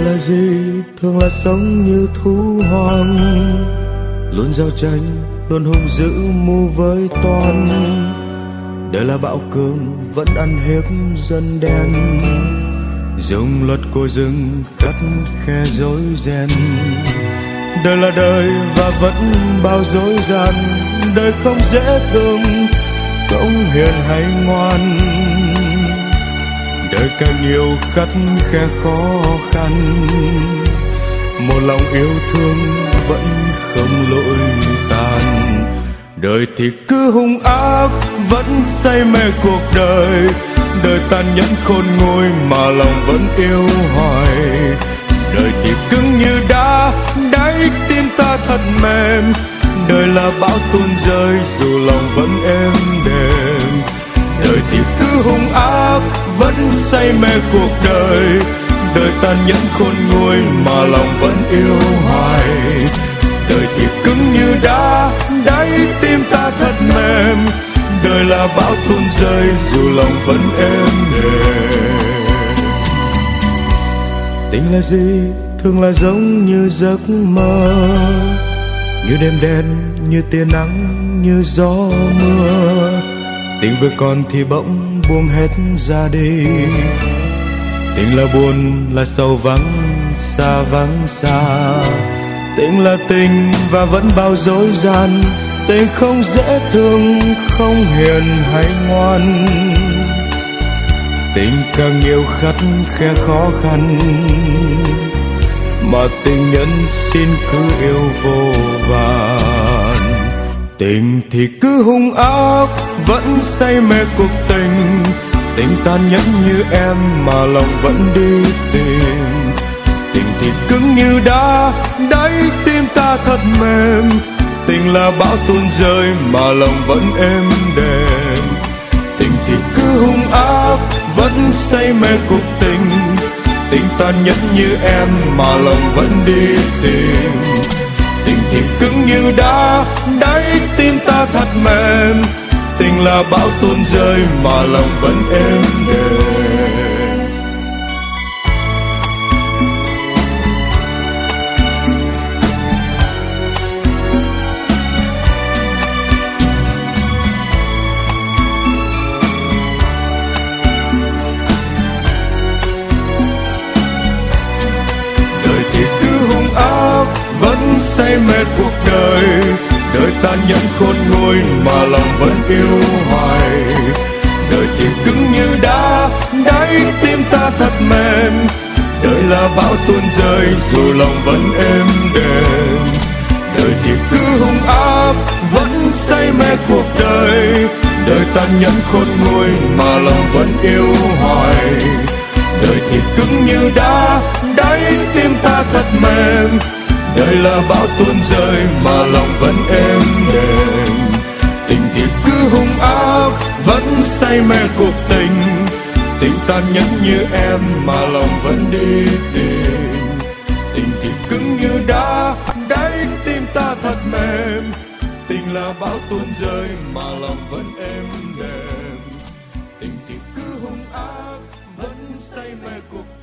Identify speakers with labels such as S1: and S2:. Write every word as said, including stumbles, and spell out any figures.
S1: là gì? Thường là sống như thú hoang, luôn giao tranh, luôn hung dữ mưu với toan. Đời là bạo cường vẫn ăn hiếp dân đen, dùng luật của rừng khắt khe rối ren. Đời là đời và vẫn bao dối gian, đời không dễ thương, không hiền hay ngoan. Đời càng nhiều khắt khe khó khăn, một lòng yêu thương vẫn không lỗi tàn. Đời thì cứ hung ác, vẫn say mê cuộc đời. Đời tàn nhẫn khôn nguôi mà lòng vẫn yêu hoài. Đời thì cứng như đá, đáy tim ta thật mềm. Đời là bão tuôn rơi dù lòng vẫn êm đềm. Đời thì cứ hung ác, vẫn say mê cuộc đời. Đời tàn nhẫn khôn nguôi mà lòng vẫn yêu hoài. Đời thì cứng như đá, đáy tim ta thật mềm. Đời là bão tuôn rơi dù lòng vẫn êm đềm. Tình là gì? Thường là giống như giấc mơ, như đêm đen, như tia nắng, như gió mưa. Tình vừa còn thì bỗng buông hết ra đi. Tình là buồn, là sầu vắng, xa vắng xa. Tình là tình và vẫn bao dối gian. Tình không dễ thương, không hiền hay ngoan. Tình càng nhiều khắt khe khó khăn, mà tình nhân xin cứ yêu vô vàn. Tình thì cứ hung ác, vẫn say mê cuộc tình. Tình tàn nhẫn như em mà lòng vẫn đi tìm. Tình thì cứng như đá, đáy tim ta thật mềm. Tình là bão tuôn rơi mà lòng vẫn êm đềm. Tình thì cứ hung ác, vẫn say mê cuộc tình. Tình tàn nhẫn như em mà lòng vẫn đi tìm. Tình thì cứng như đá, đáy tim ta thật mềm. Tình là bão tuôn rơi mà lòng vẫn êm đềm. Đời thì cứ hung ác, vẫn say mê cuộc đời. Đời tàn nhẫn khôn nguôi mà lòng vẫn yêu hoài. Đời thì cứng như đá, đáy tim ta thật mềm. Đời là bão tuôn rơi dù lòng vẫn êm đềm. Đời thì cứ hung ác, vẫn say mê cuộc đời. Đời tàn nhẫn khôn nguôi mà lòng vẫn yêu hoài. Đời thì cứng như đá, đáy tim ta thật mềm. Đời là bão tuôn rơi mà lòng vẫn êm đềm. Tình thì cứ hung ác, vẫn say mê cuộc tình. Tình tàn nhẫn như em mà lòng vẫn đi tìm. Tình thì cứng như đá, đáy tim ta thật mềm. Tình là bão tuôn rơi mà lòng vẫn êm đềm. Tình thì cứ hung ác, vẫn say mê cuộc